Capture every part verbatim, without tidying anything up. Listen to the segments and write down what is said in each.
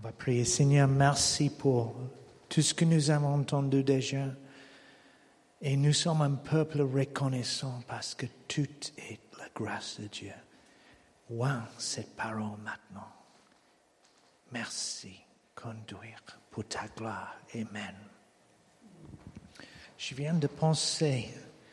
va prier. Seigneur, merci pour tout ce que nous avons entendu déjà. Et nous sommes un peuple reconnaissant parce que tout est la grâce de Dieu. Wow, cette parole maintenant. Merci, conduire pour ta gloire. Amen. Je viens de penser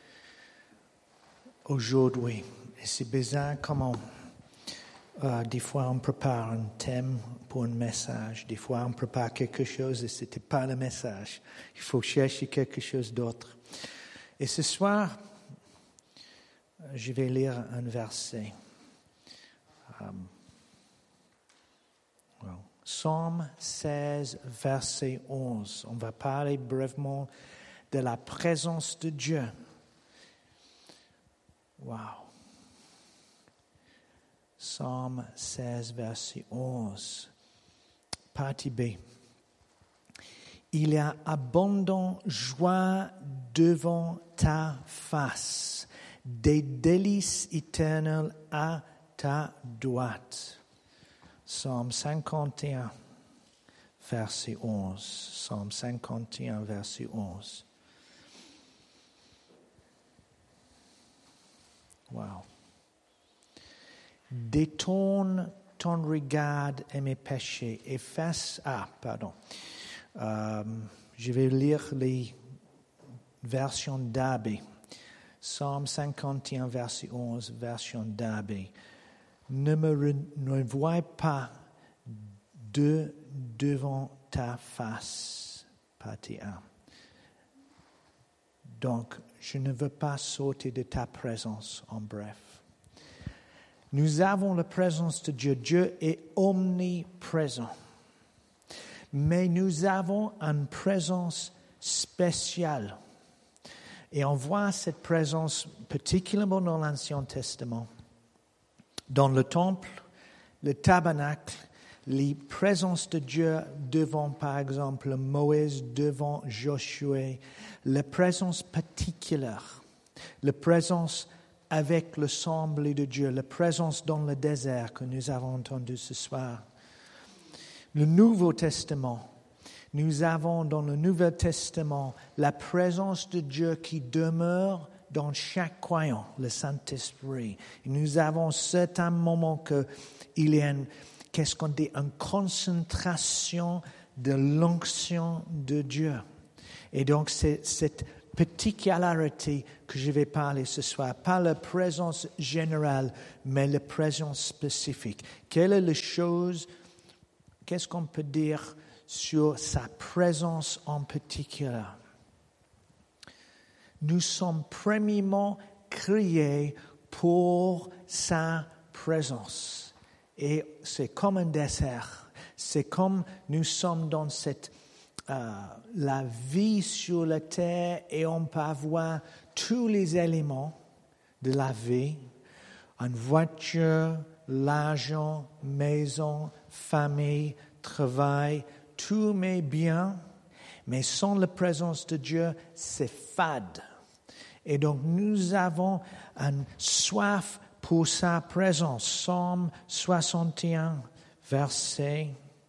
aujourd'hui, et c'est bizarre comment euh, des fois on prépare un thème pour un message, des fois on prépare quelque chose et ce n'était pas le message. Il faut chercher quelque chose d'autre. Et ce soir, je vais lire un verset. Um, well, Psaume seize, verset onze. On va parler brièvement de la présence de Dieu. Wow. Psaume seize, verset onze. Partie B. Il y a abondant joie devant ta face, des délices éternelles à ta droite. Psaume cinquante et un, verset onze. Psaume cinquante et un, verset onze. Wow. Détourne ton regard et mes péchés. Efface. Ah, pardon. Euh, je vais lire les versions d'A B. Psaume cinquante et un, verset onze, version d'A B. Ne me renvoie pas de devant ta face. Partie un. Donc, je ne veux pas sauter de ta présence, en bref. Nous avons la présence de Dieu. Dieu est omniprésent. Mais nous avons une présence spéciale. Et on voit cette présence particulièrement dans l'Ancien Testament. Dans le temple, le tabernacle, les présences de Dieu devant, par exemple, Moïse, devant Josué, la présence particulière, la présence avec l'assemblée de Dieu, la présence dans le désert que nous avons entendu ce soir. Le Nouveau Testament, nous avons dans le Nouveau Testament la présence de Dieu qui demeure dans chaque croyant, le Saint-Esprit. Et nous avons certains moments que il y a une, qu'est-ce qu'on dit, une concentration de l'onction de Dieu. Et donc c'est cette particularité que je vais parler ce soir, pas la présence générale, mais la présence spécifique. Quelle est la chose, qu'est-ce qu'on peut dire sur sa présence en particulier? Nous sommes premièrement créés pour sa présence. Et c'est comme un dessert. C'est comme nous sommes dans cette euh, la vie sur la terre et on peut avoir tous les éléments de la vie, une voiture, l'argent, maison, famille, travail, tous mes biens, mais sans la présence de Dieu, c'est fade. Et donc, nous avons une soif pour sa présence. Psaume soixante et un, verset,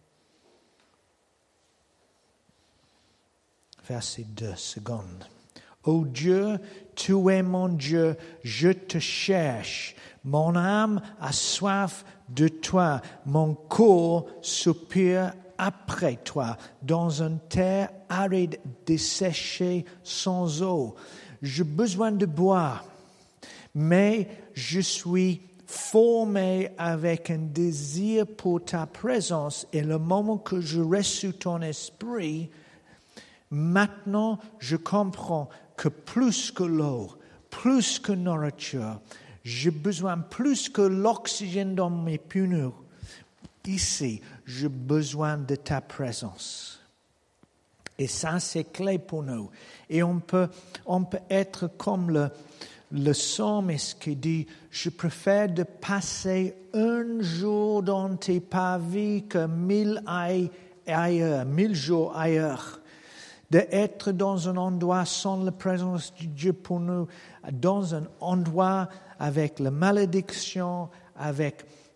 verset deux secondes. Ô Dieu, tu es mon Dieu, je te cherche. Mon âme a soif de toi. Mon corps soupire après toi, dans une terre aride, desséchée, sans eau. J'ai besoin de boire, mais je suis formé avec un désir pour ta présence. Et le moment que je reste sous ton esprit, maintenant je comprends que plus que l'eau, plus que nourriture, j'ai besoin plus que l'oxygène dans mes poumons. Ici, j'ai besoin de ta présence. Et ça, c'est clé pour nous. Et on peut, on peut être comme le, le psalmiste qui dit, je préfère de passer un jour dans tes pavis que mille ailleurs, mille jours ailleurs. D'être dans un endroit sans la présence de Dieu pour nous, dans un endroit avec la malédiction, avec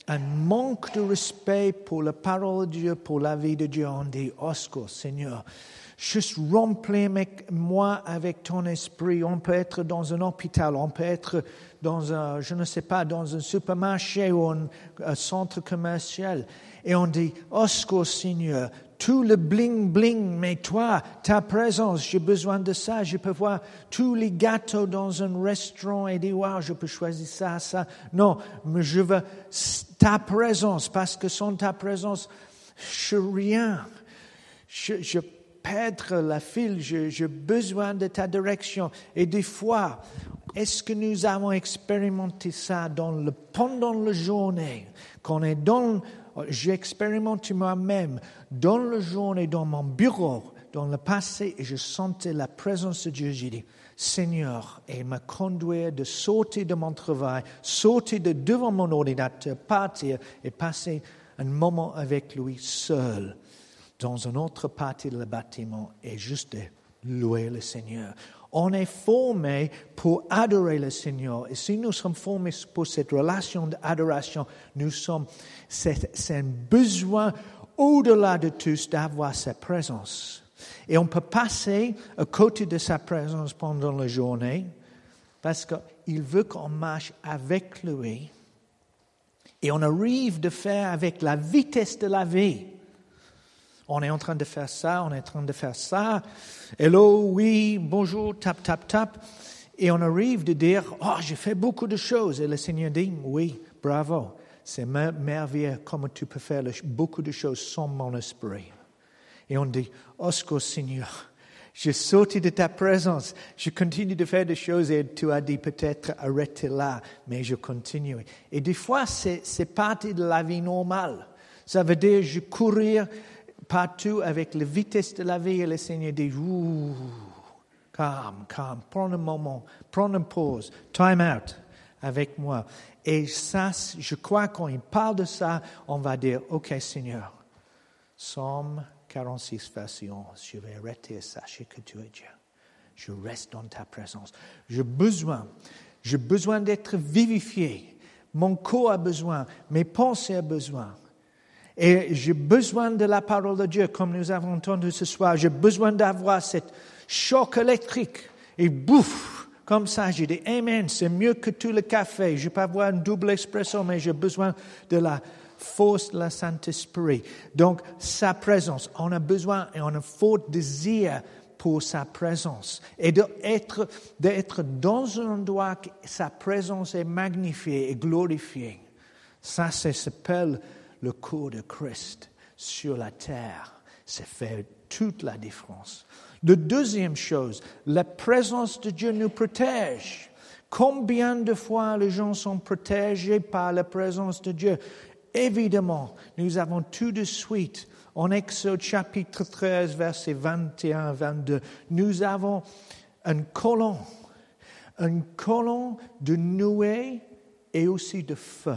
un manque de respect pour la parole de Dieu, pour la vie de Dieu. On dit, au secours, Seigneur, juste remplis-moi avec ton esprit. On peut être dans un hôpital, on peut être dans un, je ne sais pas, dans un supermarché ou un, un centre commercial. Et on dit, au secours, Seigneur, tout le bling-bling, mais toi, ta présence, j'ai besoin de ça. Je peux voir tous les gâteaux dans un restaurant et dire, wow, je peux choisir ça, ça. Non, mais je veux ta présence, parce que sans ta présence, je rien. Je, je perdre la file, je, j'ai besoin de ta direction. Et des fois, est-ce que nous avons expérimenté ça dans le, pendant la journée, quand on est dans, j'ai expérimenté moi-même, dans la journée, dans mon bureau, dans le passé, et je sentais la présence de Dieu. J'ai dit, Seigneur, et me conduire de sortir de mon travail, sortir de devant mon ordinateur, partir et passer un moment avec lui seul, dans une autre partie du bâtiment, et juste louer le Seigneur. On est formé pour adorer le Seigneur. Et si nous sommes formés pour cette relation d'adoration, nous sommes, c'est, c'est un besoin au-delà de tous d'avoir sa présence. Et on peut passer à côté de sa présence pendant la journée parce qu'il veut qu'on marche avec lui. Et on arrive de faire avec la vitesse de la vie. On est en train de faire ça, on est en train de faire ça. Hello, oui, bonjour, tap, tap, tap. Et on arrive de dire, oh, j'ai fait beaucoup de choses. Et le Seigneur dit, oui, bravo. C'est merveilleux comment tu peux faire beaucoup de choses sans mon esprit. Et on dit, oh, secours, Seigneur, je sorti de ta présence. Je continue de faire des choses et tu as dit peut-être arrêtez là, mais je continue. Et des fois, c'est, c'est partie de la vie normale. Ça veut dire, je courir partout avec la vitesse de la vie et le Seigneur dit, ouh, calme, calme, prends un moment, prends une pause, time out avec moi. Et ça, je crois quand il parle de ça, on va dire, ok Seigneur, Psaume quarante-six, verset onze, je vais arrêter ça, sachez que tu es Dieu. Je reste dans ta présence. J'ai besoin, j'ai besoin d'être vivifié. Mon corps a besoin, mes pensées ont besoin. Et j'ai besoin de la parole de Dieu, comme nous avons entendu ce soir. J'ai besoin d'avoir cette choc électrique. Et bouf, comme ça, j'ai dit, Amen, c'est mieux que tout le café. Je peux avoir un double espresso, mais j'ai besoin de la force de la Saint-Esprit. Donc, sa présence, on a besoin et on a un fort désir pour sa présence. Et d'être, d'être dans un endroit où sa présence est magnifiée et glorifiée. Ça, ça s'appelle le corps de Christ sur la terre. Ça fait toute la différence. La deuxième chose, la présence de Dieu nous protège. Combien de fois les gens sont protégés par la présence de Dieu? Évidemment, nous avons tout de suite, en Exode chapitre treize, versets vingt et un à vingt-deux, nous avons un colon, un colon de nuée et aussi de feu.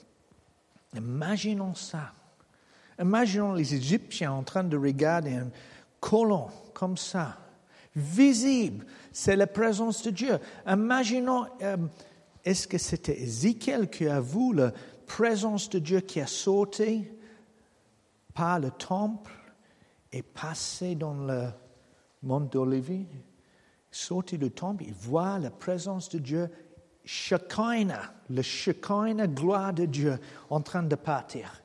Imaginons ça. Imaginons les Égyptiens en train de regarder un colon comme ça, visible. C'est la présence de Dieu. Imaginons, euh, est-ce que c'était Ézéchiel qui a vu la présence de Dieu qui a sauté par le temple et passé dans le mont d'Olivier, sauté du temple, il voit la présence de Dieu, Shekinah, le Shekinah, gloire de Dieu, en train de partir.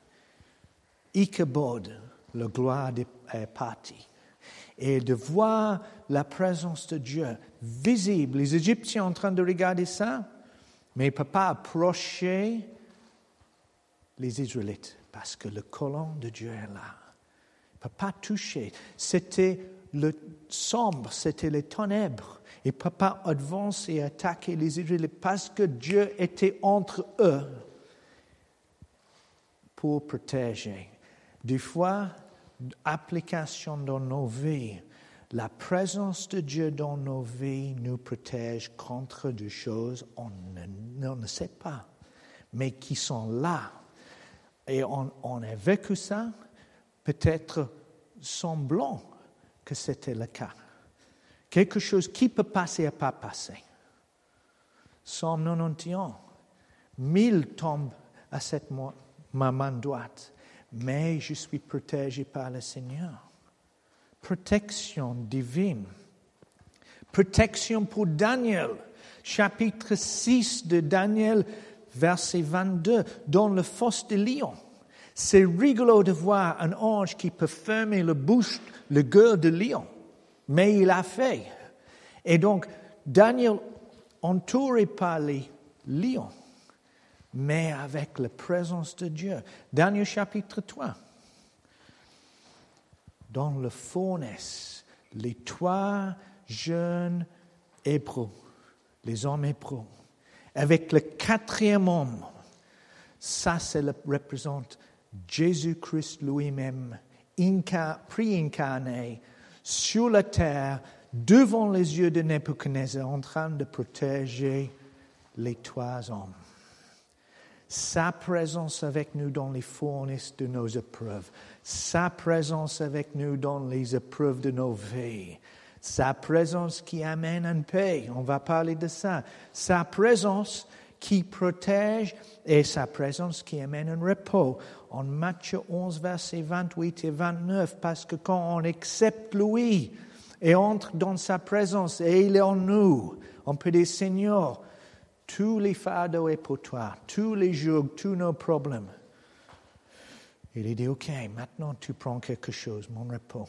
Ichabod, la gloire est partie. Et de voir la présence de Dieu visible. Les Égyptiens en train de regarder ça, mais ils ne peuvent pas approcher les Israélites parce que le colon de Dieu est là. Ils ne peuvent pas toucher. C'était le sombre, c'était les ténèbres. Ils ne peuvent pas avancer et attaquer les Israélites parce que Dieu était entre eux pour protéger. Des fois, application dans nos vies, la présence de Dieu dans nos vies nous protège contre des choses qu'on ne, on ne sait pas, mais qui sont là. Et on, on a vécu ça, peut-être semblant que c'était le cas. Quelque chose qui peut passer et pas passer. Psaume quatre-vingt-onze, mille tombent à cette ma main droite, mais je suis protégé par le Seigneur. Protection divine. Protection pour Daniel, chapitre six de Daniel, verset vingt-deux, dans le fosse de lion. C'est rigolo de voir un ange qui peut fermer la bouche, le gueule de lion, mais il l'a fait. Et donc, Daniel, entouré par les lions, mais avec la présence de Dieu. Daniel chapitre trois. Dans le fournaise, les trois jeunes hébreux, les hommes hébreux, avec le quatrième homme, ça, ça représente Jésus-Christ lui-même, inca, pré-incarné, sur la terre, devant les yeux de Nebuchadnezzar, en train de protéger les trois hommes. Sa présence avec nous dans les fournaises de nos épreuves, sa présence avec nous dans les épreuves de nos vies, sa présence qui amène une paix, on va parler de ça, sa présence qui protège et sa présence qui amène un repos. En Matthieu onze, versets vingt-huit et vingt-neuf, parce que quand on accepte lui et entre dans sa présence et il est en nous, on peut dire, Seigneur, tous les fardeaux sont pour toi, tous les jours, tous nos problèmes. Il dit, OK, maintenant tu prends quelque chose, mon repos.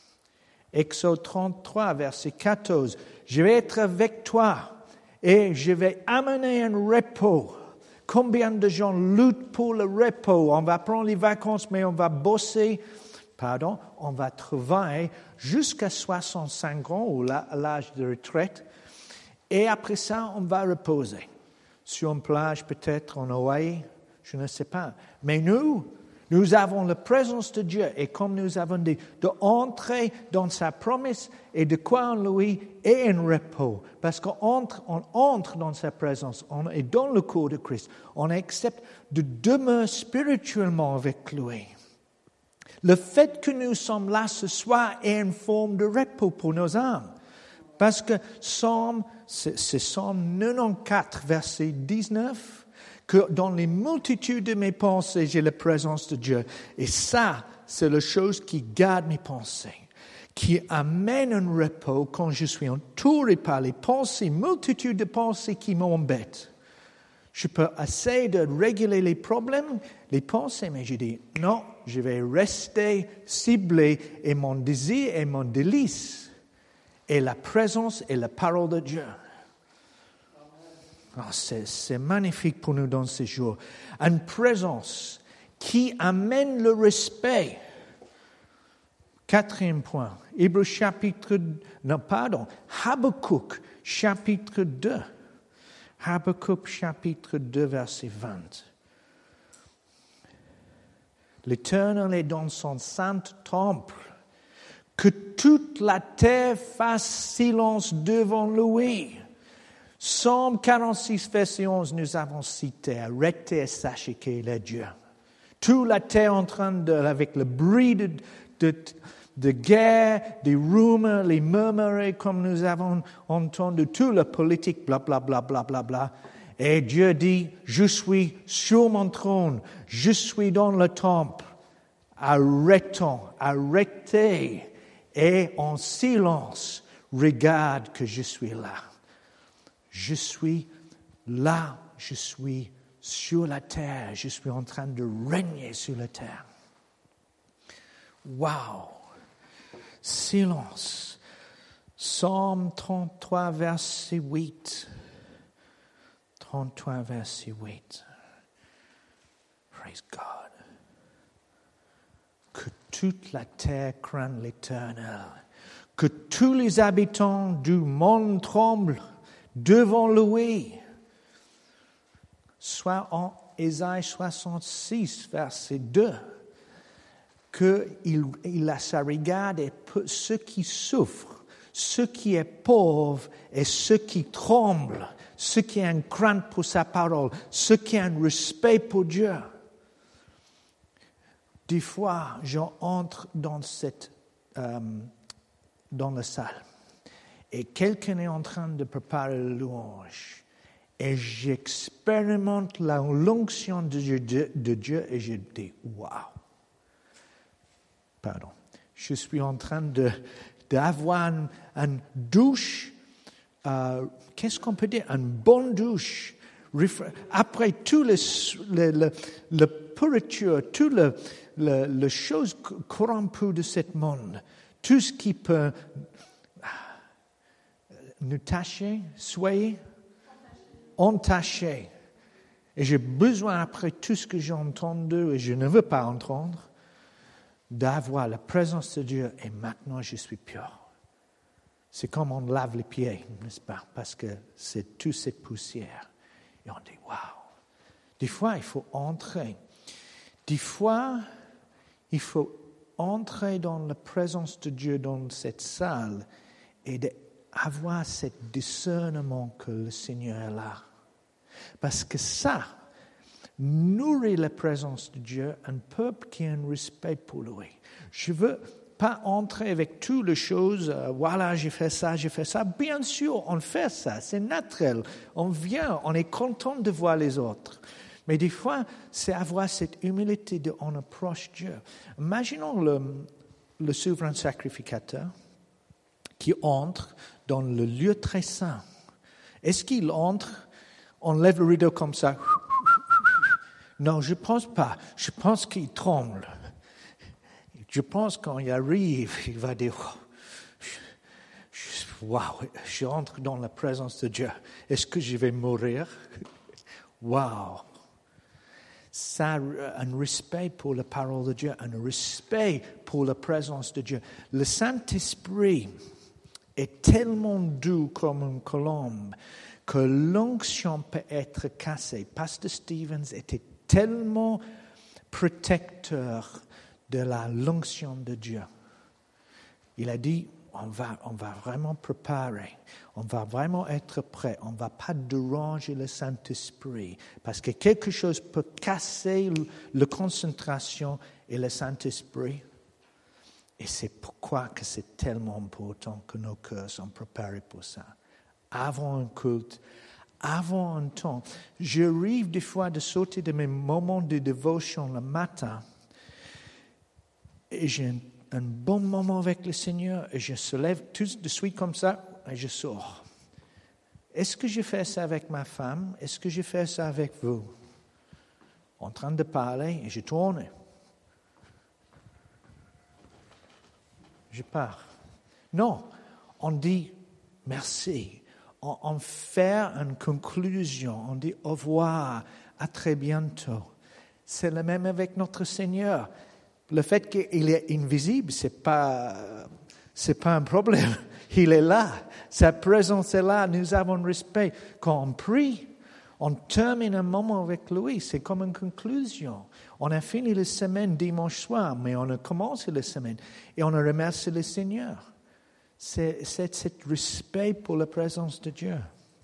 Exode trente-trois, verset quatorze, je vais être avec toi et je vais amener un repos. Combien de gens luttent pour le repos? On va prendre les vacances, mais on va bosser, pardon, on va travailler jusqu'à soixante-cinq ans, ou à l'âge de retraite. Et après ça, on va reposer. Sur une plage, peut-être en Hawaï, je ne sais pas. Mais nous, nous avons la présence de Dieu. Et comme nous avons dit, d'entrer dans sa promesse et de croire en lui et un repos. Parce qu'on entre, on entre dans sa présence, on est dans le corps de Christ. On accepte de demeurer spirituellement avec lui. Le fait que nous sommes là ce soir est une forme de repos pour nos âmes. Parce que Psaume, c'est, c'est Psaume quatre-vingt-quatorze, verset dix-neuf, que dans les multitudes de mes pensées, j'ai la présence de Dieu. Et ça, c'est la chose qui garde mes pensées, qui amène un repos quand je suis entouré par les pensées, multitude de pensées qui m'embêtent. Je peux essayer de réguler les problèmes, les pensées, mais je dis non, je vais rester ciblé et mon désir et mon délice et la présence et la parole de Dieu. Oh, c'est, c'est magnifique pour nous dans ces jours. Une présence qui amène le respect. Quatrième point. Hébreux chapitre... Non, pardon. Habakkuk chapitre deux. Habakkuk chapitre deux, verset vingt. L'Éternel est dans son saint temple. Que toute la terre fasse silence devant lui. Psaume quarante-six, verset onze, nous avons cité, arrêtez et sachez qu'il est Dieu. Toute la terre en train de, avec le bruit de, de, de guerre, des rumeurs, les murmures, comme nous avons entendu, toute la politique, bla bla bla bla bla bla. Et Dieu dit, je suis sur mon trône, je suis dans le temple. Arrêtons, arrêtez. Et en silence, regarde que je suis là. Je suis là, je suis sur la terre, je suis en train de régner sur la terre. Wow! Silence. Psaume trente-trois, verset huit. trente-trois, verset huit. Praise God. Que toute la terre craigne l'Éternel, que tous les habitants du monde tremblent devant lui. Soit en Ésaïe soixante-six, verset deux, qu'il il a sa regarde et ceux qui souffrent, ceux qui sont pauvres et ceux qui tremblent, ceux qui ont une crainte pour sa parole, ceux qui ont un respect pour Dieu. Des fois, j'entre dans cette, euh, dans la salle et quelqu'un est en train de préparer le louange Et j'expérimente la l'onction de Dieu, de, de Dieu et je dis, waouh. Pardon. Je suis en train de, d'avoir une, une douche, euh, qu'est-ce qu'on peut dire? Une bonne douche. Après tout le, le, le, le pourriture, tout le, le, le choses corrompues de ce monde, tout ce qui peut nous tacher, soyer, entacher. Et j'ai besoin, après tout ce que j'ai entendu, et je ne veux pas entendre, d'avoir la présence de Dieu, et maintenant je suis pur. C'est comme on lave les pieds, n'est-ce pas? Parce que c'est toute cette poussière. Et on dit, waouh! Des fois, il faut entrer. Des fois, il faut entrer dans la présence de Dieu dans cette salle et avoir ce discernement que le Seigneur est là. Parce que ça nourrit la présence de Dieu, un peuple qui a un respect pour lui. Je ne veux pas entrer avec toutes les choses, euh, voilà, j'ai fait ça, j'ai fait ça. Bien sûr, on fait ça, c'est naturel. On vient, on est content de voir les autres. Mais des fois, c'est avoir cette humilité de on approche Dieu. Imaginons le, le souverain sacrificateur qui entre dans le lieu très saint. Est-ce qu'il entre, on lève le rideau comme ça? Non, je ne pense pas. Je pense qu'il tremble. Je pense quand il arrive, il va dire, waouh, je rentre dans la présence de Dieu. Est-ce que je vais mourir? Waouh. Ça, un respect pour la parole de Dieu, un respect pour la présence de Dieu. Le Saint-Esprit est tellement doux comme une colombe que l'onction peut être cassée. Pasteur Stevens était tellement protecteur de la l'onction de Dieu. Il a dit, on va, on va vraiment préparer, on va vraiment être prêt, on ne va pas déranger le Saint-Esprit, parce que quelque chose peut casser la concentration et le Saint-Esprit. Et c'est pourquoi que c'est tellement important que nos cœurs sont préparés pour ça. Avant un culte, avant un temps. J'arrive des fois de sauter de mes moments de dévotion le matin et j'ai un, un bon moment avec le Seigneur et je se lève tout de suite comme ça et je sors. Est-ce que je fais ça avec ma femme? Est-ce que je fais ça avec vous? En train de parler et je tourne. Je pars. Non, on dit merci. On, on fait une conclusion. On dit au revoir, à très bientôt. C'est le même avec notre Seigneur. Le fait qu'il est invisible, ce n'est pas, c'est pas un problème. Il est là. Sa présence est là. Nous avons respect. Quand on prie, on termine un moment avec lui. C'est comme une conclusion. On a fini la semaine dimanche soir, mais on a commencé la semaine. Et on a remercié le Seigneur. C'est, c'est ce respect pour la présence de Dieu.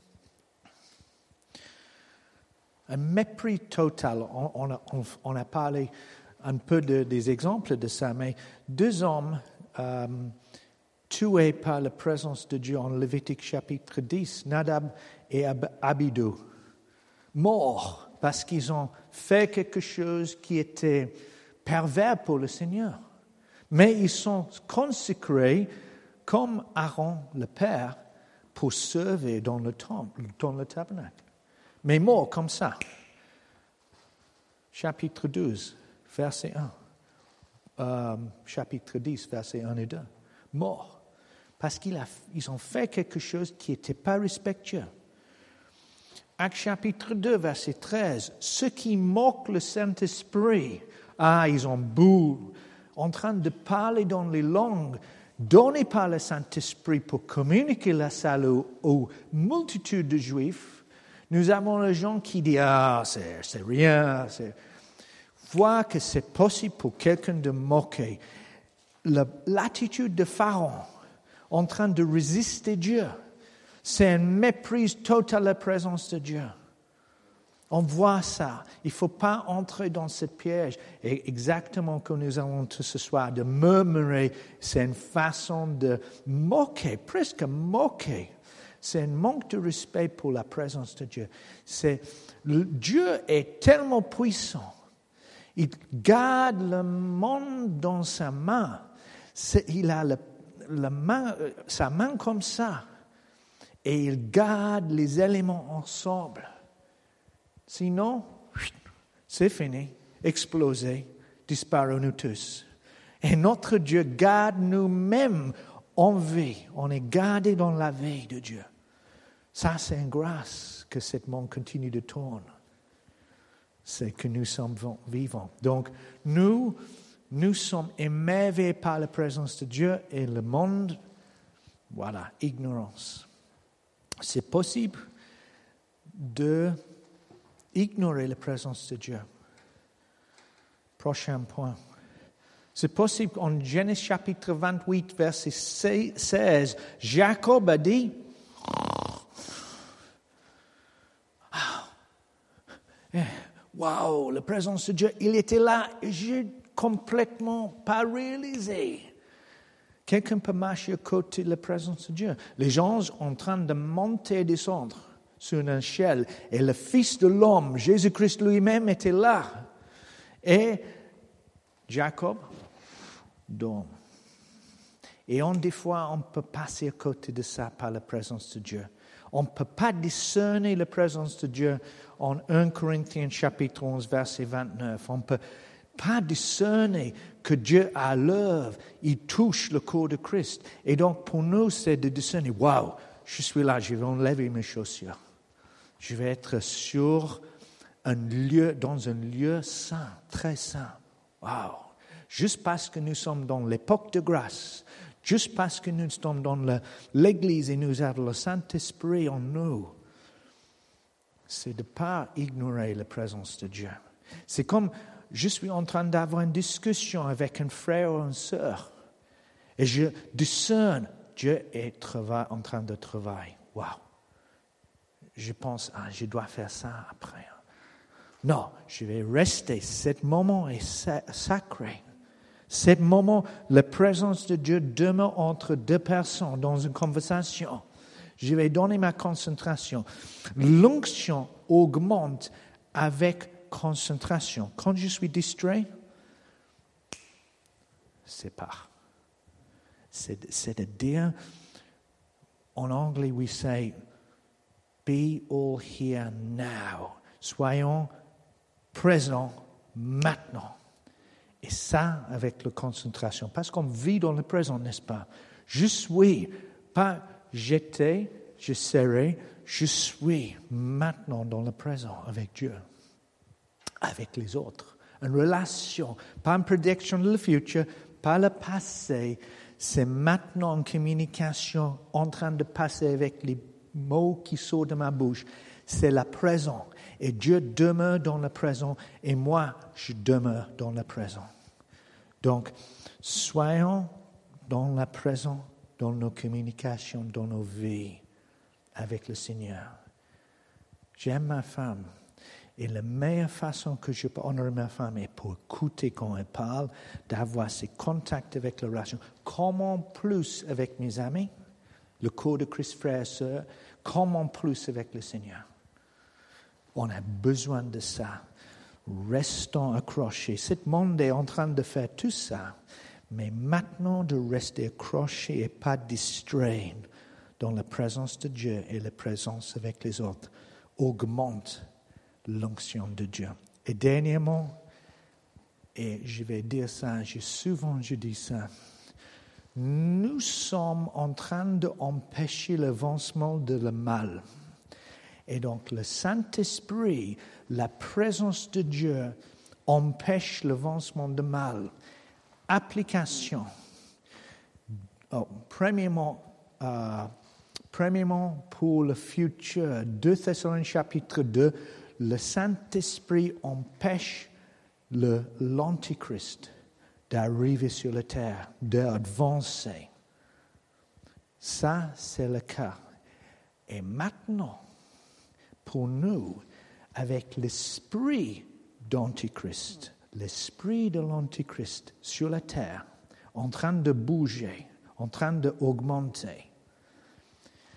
Un mépris total. On, on, a, on, on a parlé un peu de, des exemples de ça, mais deux hommes euh, tués par la présence de Dieu en Lévitique chapitre dix, Nadab et Ab- Abidu, morts parce qu'ils ont fait quelque chose qui était pervers pour le Seigneur. Mais ils sont consacrés comme Aaron, le père, pour servir dans le temple, dans le tabernacle. Mais morts comme ça. Chapitre douze. Verset un, euh, chapitre dix, versets un et deux. Morts. Parce qu'ils a, ils ont fait quelque chose qui n'était pas respectueux. Acte chapitre deux, verset treize. Ceux qui moquent le Saint-Esprit, ah, ils ont bu, en train de parler dans les langues données par le Saint-Esprit pour communiquer la salut aux multitudes de Juifs. Nous avons les gens qui disent, ah, c'est, c'est rien, c'est... Voir que c'est possible pour quelqu'un de moquer. La, l'attitude de Pharaon en train de résister Dieu, c'est une méprise totale de la présence de Dieu. On voit ça. Il ne faut pas entrer dans ce piège. Et exactement comme nous avons tout ce soir, de murmurer, c'est une façon de moquer, presque moquer. c'est un manque de respect pour la présence de Dieu. C'est, Dieu est tellement puissant. Il garde le monde dans sa main. C'est, il a le, la main, sa main comme ça. Et il garde les éléments ensemble. Sinon, c'est fini, explosé, disparu nous tous. Et notre Dieu garde nous-mêmes en vie. On est gardé dans la vie de Dieu. Ça, c'est une grâce que ce monde continue de tourner. C'est que nous sommes vivants. Donc, nous, nous sommes émerveillés par la présence de Dieu et le monde, voilà, ignorance. C'est possible de ignorer la présence de Dieu. Prochain point. C'est possible en Genèse chapitre vingt-huit, verset seize, Jacob a dit, wow, la présence de Dieu, il était là, et j'ai complètement pas réalisé. Quelqu'un peut marcher à côté de la présence de Dieu. Les gens sont en train de monter et descendre sur une échelle. Et le Fils de l'homme, Jésus-Christ lui-même, était là. Et Jacob dort. Et on, des fois, on peut passer à côté de ça par la présence de Dieu. On ne peut pas discerner la présence de Dieu en premier Corinthiens chapitre onze, verset vingt-neuf. On ne peut pas discerner que Dieu a l'œuvre, il touche le corps de Christ. Et donc, pour nous, c'est de discerner, waouh, je suis là, je vais enlever mes chaussures. Je vais être sur un lieu, dans un lieu saint, très saint. Waouh! Juste parce que nous sommes dans l'époque de grâce, juste parce que nous sommes dans le, l'Église et nous avons le Saint-Esprit en nous, c'est de ne pas ignorer la présence de Dieu. C'est comme, je suis en train d'avoir une discussion avec un frère ou une sœur, et je discerne, Dieu est trava- en train de travailler. Waouh! Je pense, ah, je dois faire ça après. Non, je vais rester. Ce moment est sacré. Ce moment, la présence de Dieu demeure entre deux personnes dans une conversation. Je vais donner ma concentration. L'onction augmente avec concentration. Quand je suis distrait, c'est pas. C'est, c'est de dire, en anglais, we say, be all here now. Soyons présents maintenant. Et ça, avec la concentration. Parce qu'on vit dans le présent, n'est-ce pas? Je suis, pas j'étais, je serai, je suis maintenant dans le présent avec Dieu, avec les autres. Une relation, pas une prédiction de le futur, pas le passé. C'est maintenant une communication en train de passer avec les mots qui sortent de ma bouche. C'est le présent. Et Dieu demeure dans le présent et moi, je demeure dans le présent. Donc, soyons dans le présent, dans nos communications, dans nos vies avec le Seigneur. J'aime ma femme. Et la meilleure façon que je peux honorer ma femme est pour écouter quand elle parle, d'avoir ces contacts avec la relation. Comment plus avec mes amis, le corps de Christ, frères et sœurs, comment plus avec le Seigneur. On a besoin de ça. Restons accrochés. Ce monde est en train de faire tout ça, mais maintenant de rester accrochés et pas distraits dans la présence de Dieu et la présence avec les autres augmente l'onction de Dieu. Et dernièrement, et je vais dire ça, j'ai souvent je dis ça, nous sommes en train d'empêcher l'avancement de le mal. Et donc le Saint-Esprit, la présence de Dieu, empêche l'avancement du mal. Application. Oh, premièrement, euh, premièrement, pour le futur, deux Thessaloniciens chapitre deux, le Saint-Esprit empêche le, l'Antichrist d'arriver sur la terre, d'avancer. Ça, c'est le cas. Et maintenant, pour nous, avec l'esprit d'Antichrist, l'esprit de l'Antichrist sur la terre, en train de bouger, en train d'augmenter,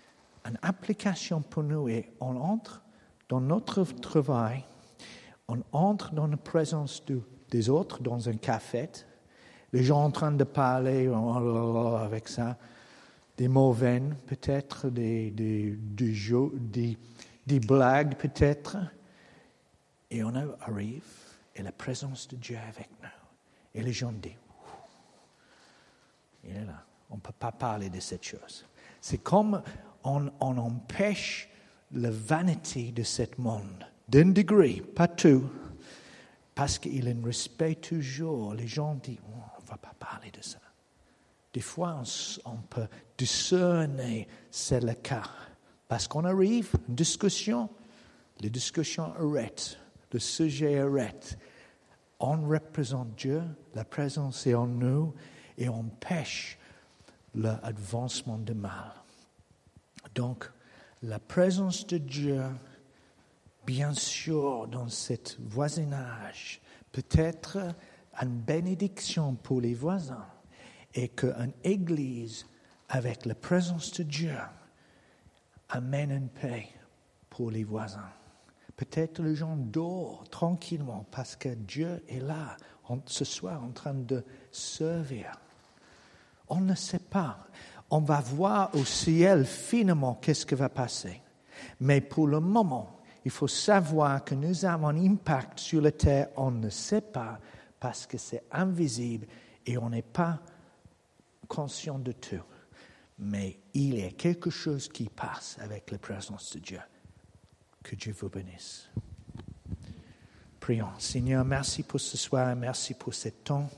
une application pour nous et on entre dans notre travail, on entre dans la présence de, des autres dans un café, les gens en train de parler avec ça, des mots vains peut-être, des, des, des, jeux, des, des blagues peut-être, et on arrive et la présence de Dieu est avec nous. Et les gens disent, il est là, on ne peut pas parler de cette chose. C'est comme on, on empêche la vanité de ce monde, d'un degré, pas tout, parce qu'il y a un respect toujours. Les gens disent, oh, on ne va pas parler de ça. Des fois, on, on peut discerner c'est le cas. Parce qu'on arrive, une discussion, les discussions arrêtent, le sujet arrête. On représente Dieu, la présence est en nous, et on empêche l'avancement du mal. Donc, la présence de Dieu, bien sûr, dans ce voisinage, peut être une bénédiction pour les voisins et qu'une église avec la présence de Dieu amène une paix pour les voisins. Peut-être les gens dorment tranquillement parce que Dieu est là ce soir en train de servir. On ne sait pas. On va voir au ciel finement qu'est-ce qui va passer. Mais pour le moment, il faut savoir que nous avons un impact sur la terre. On ne sait pas parce que c'est invisible et on n'est pas conscient de tout. Mais il y a quelque chose qui passe avec la présence de Dieu. Que Dieu vous bénisse. Prions. Seigneur, merci pour ce soir, merci pour ce temps.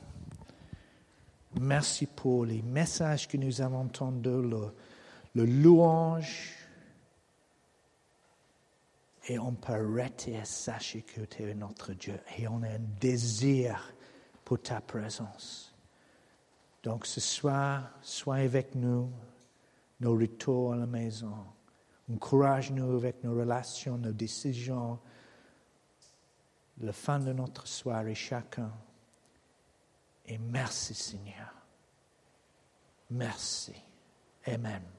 Merci pour les messages que nous avons entendus, le, le louange. Et on peut arrêter et sachez que tu es notre Dieu. Et on a un désir pour ta présence. Donc ce soir, sois avec nous, nos retours à la maison. Encourage-nous avec nos relations, nos décisions, la fin de notre soirée chacun. Et merci Seigneur. Merci. Amen.